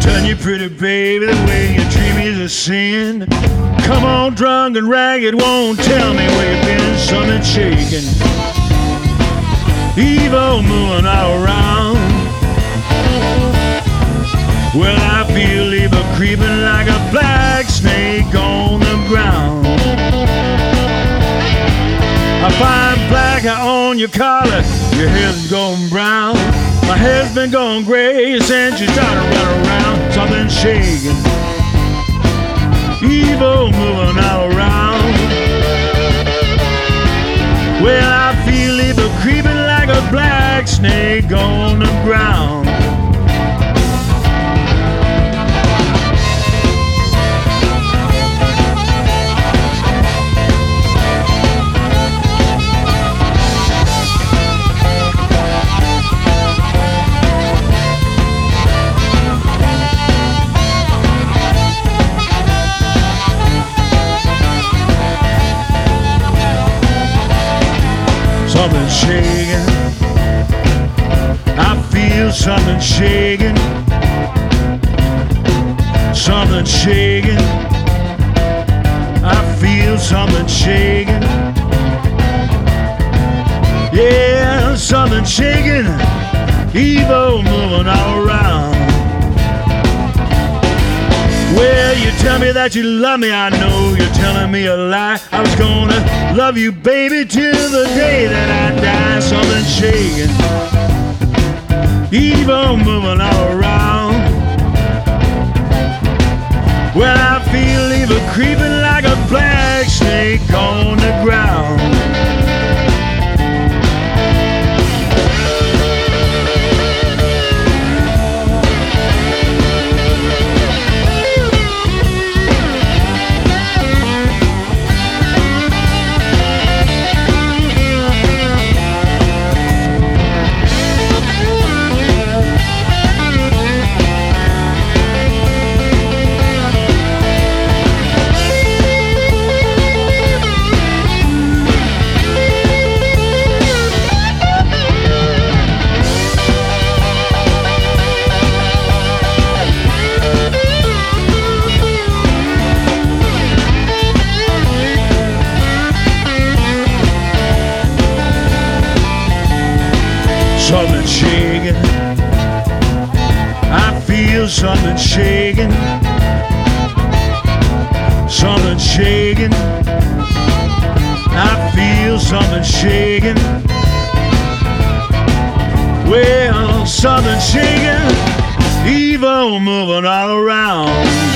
Done you pretty baby, the way you treat me is a sin. Come on, drunk and ragged, won't tell me where you've been. Something shaking, evil moving all around. Well, I feel evil creeping like a black snake on the ground. I find black on your collar, your hair's going brown. My hair's been going gray since you started running around. Something shaking, evil moving all around. Well, I feel evil creeping like a black snake on the ground. Something shaking, I feel something shaking. Something shaking, I feel something shaking. Yeah, something shaking, evil moving all around. Well, you tell me that you love me, I know you're telling me a lie. I was gonna love you, baby, till the day that I die. Something shaking, evil moving all around. Well, I feel evil creeping like a black snake on the ground. Something shaking, I feel something shaking. Something shaking, I feel something shaking. Well, something shaking, evil moving all around.